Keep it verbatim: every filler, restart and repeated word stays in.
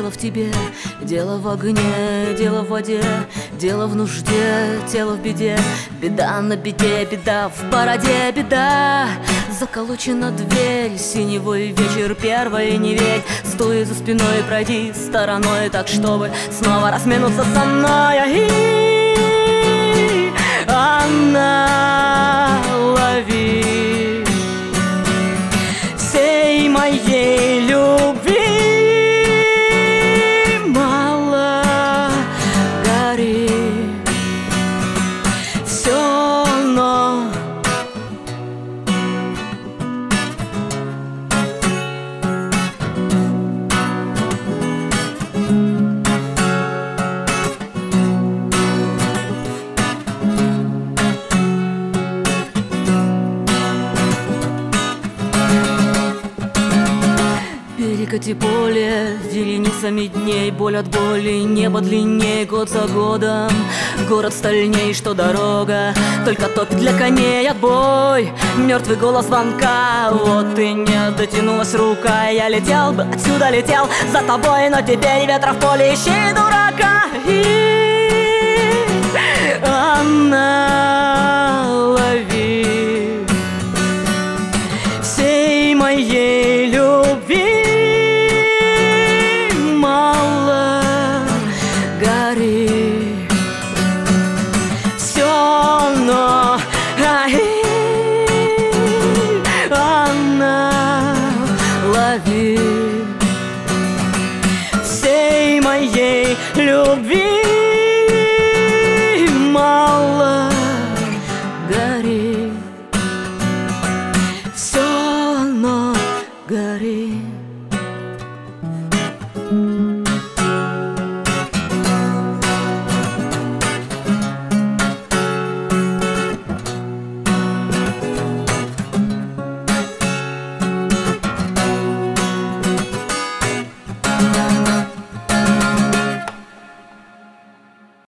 Дело в тебе, дело в огне, дело в воде, дело в нужде, тело в беде. Беда на беде, беда в бороде, беда. Заколочена дверь, синевой вечер, первой не ведь. Стой за спиной, пройди стороной, так чтобы снова разминуться со мной. И она лови всей моей любви. Перекати поле вереницами дней, боль от боли, небо длинней год за годом. Город стальней, что дорога, только топь для коней, отбой. Мертвый голос звонка, вот и не дотянулась рука. Я летел бы, отсюда летел за тобой, но теперь ветра в поле, ищи дурака. И она лови всей моей любви. Все, но она лови всей моей любви. Мало гори, все, но гори.